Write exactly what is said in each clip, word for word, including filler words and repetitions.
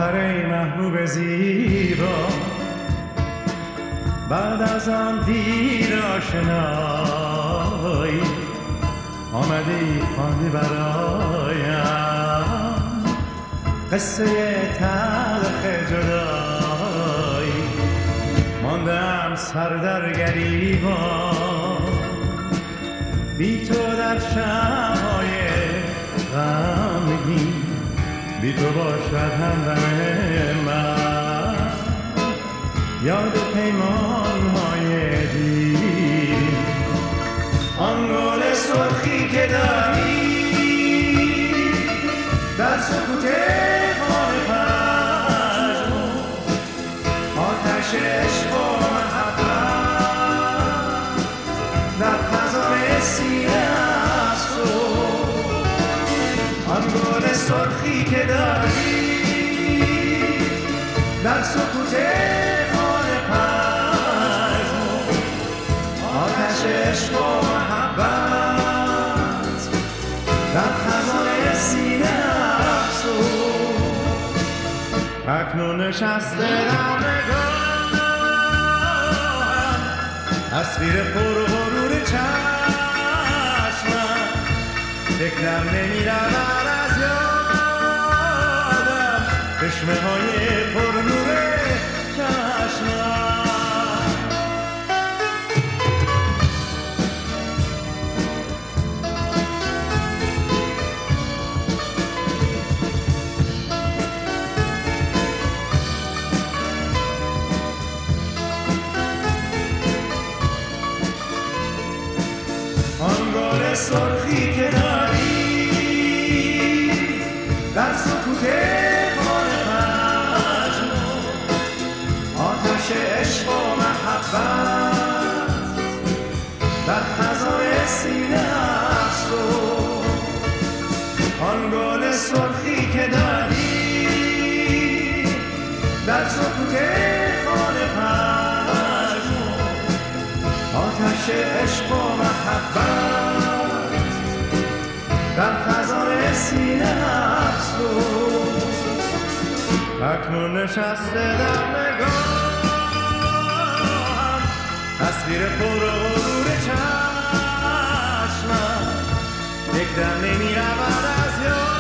آخر ای محبوب زیبا، بعد از آن دیر آشنایی آمدی خواندی برایم قصه تلخ جدایی. ماندم سر در گریبان بی تو در شب‌های غمگین، بی تو باشد همدم من یاد پیمان‌های دیر. آن گل سرخی که داری در سکوت خانه پژمرد، آتش عشق و محبت در خزان سینه افسرد. آن گل سرخی که داری در سکوت خانه پژمرد، آتش عشق و محبت در خزان سینه افسرد. اکنون نشسته در نگاهم تصویر پر غرور چشمم، فکرم نمی رود از یادم چشمه های پر نور چشمم. آن گل سرخی که داری در سکوت خانه پژمرد، آتش عشق و محبت در خزان سینه افسرد. آن گل سرخی که داری در سکوت خانه پژمرد، آتش عشق و محبت در خزان سینه افسرد. اکنون نشسته در نگاهم تصویر پر غرور چشمم، یکدم نمی رود از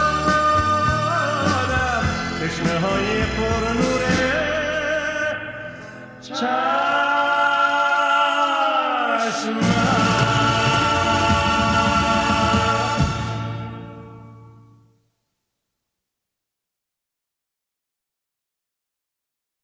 یادم چشمه های پر نور چشمم.